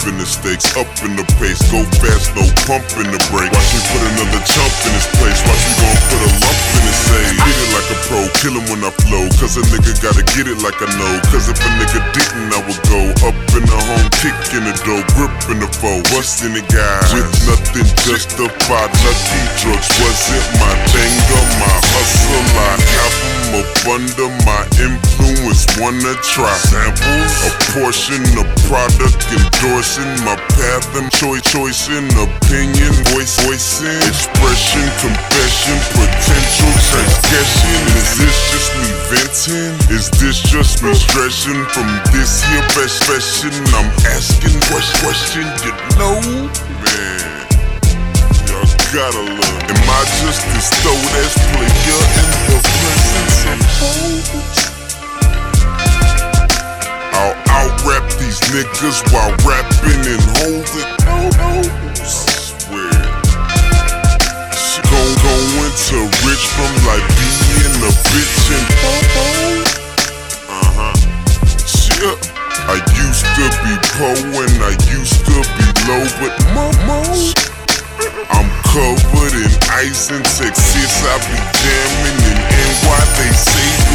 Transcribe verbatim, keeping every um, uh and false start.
in the stakes, up in the pace, go fast, no pump in the brake. Watch me put another chump in his place, watch me gon' put a lump in his sage. Hit it like a pro, kill him when I flow, cause a nigga gotta get it like I know. Cause if a nigga didn't, I would go up in the home, kick in the dough, grip in the foe, bustin' the guy with nothing justified. Lucky drugs wasn't my thing or my hustle. I have them up under my influence, wanna try samples, a portion of product endorsing my path and choice, choice in opinion, voice, voicing, expression, confession, potential transgression. Is this just me venting? Is this just me stretching from this here best question? I'm asking question, question, you know, man. Y'all gotta learn. Am I just this dope ass player in the presence of hoes? I'll out-rap these niggas while rapping and holding I swear. Shit gon' go into rich from like being a bitch and uh-huh. Shit. I used to be poor and I used to be low, but mo-mo, I'm covered in ice and Texas. I be jamming in N Y, they say